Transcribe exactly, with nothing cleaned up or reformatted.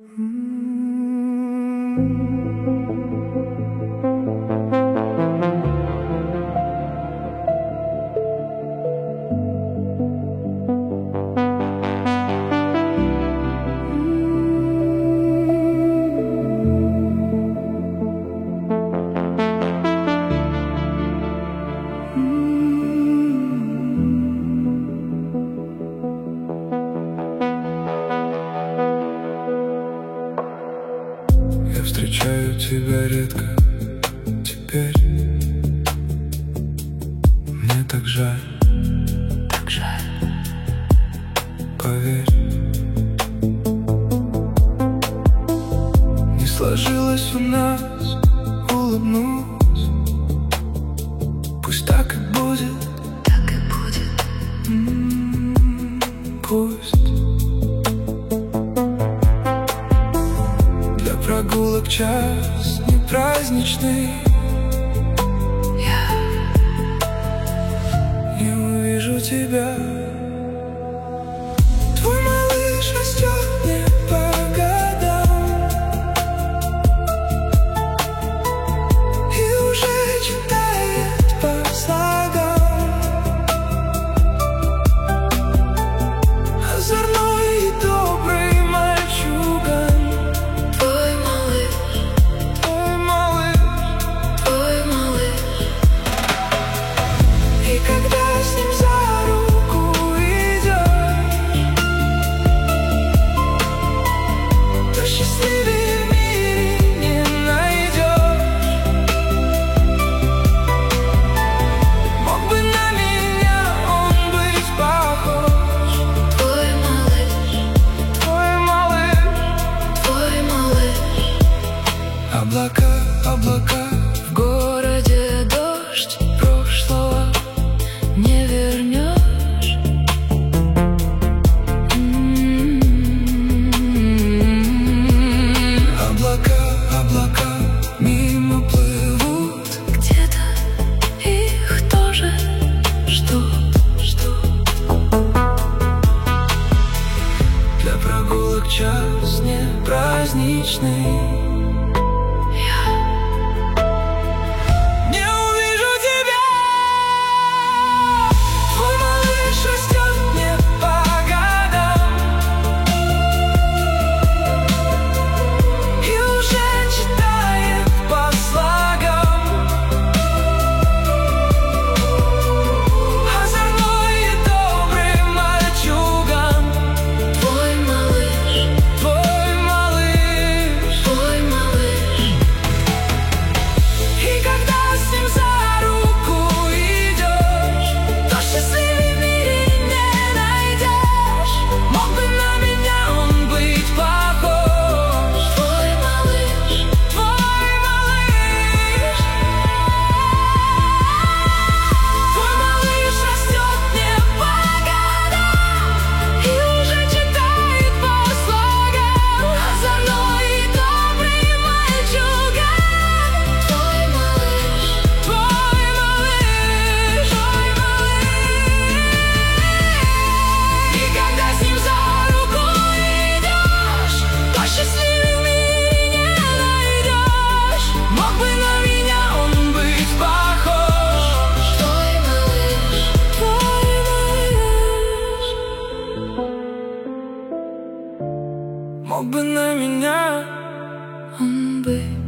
Я встречаю тебя редко теперь. Мне так жаль, так жаль. Поверь, не сложилось у нас улыбнусь. Пусть так и будет, так и будет. М-м, пусть. Для прогулок час не праздничный. Я не увижу тебя. Твой малыш растет не по годам и уже читает по слогам. Озорной и добрый мальчуган. твой малыш, Твой малыш, твой малыш. и когда с ним за руку идешь, то счастливее в мире не найдешь. Мог бы на меня он быть похож. Твой малыш, Твой малыш. твой малыш. Облака, облака, В городе дождь, прошлого не вернешь. М-м-м. облака, облака мимо плывут. Где-то их тоже ждут, ждут. Для прогулок час не праздничный. Не увижу тебя. Твой малыш растет не по годам и уже читает по слогам. Озорной и добрый мальчуган. Твой малыш, Твой малыш. твой малыш. И когда с ним за руку идешь, то счастливее в мире не найдешь. Мог бы на меня он быть похож. Твой малыш, Твой малыш. Твой малыш растет не по годам и уже читает по слогам. Озорной и добрый мальчуган. твой малыш. Твой малыш, твой малыш. И когда с ним за руку идешь, то счастливее в мире не найдешь. Мог бы на меня он быть похож. Твой малыш, Твой малыш. Мог бы на меня он быть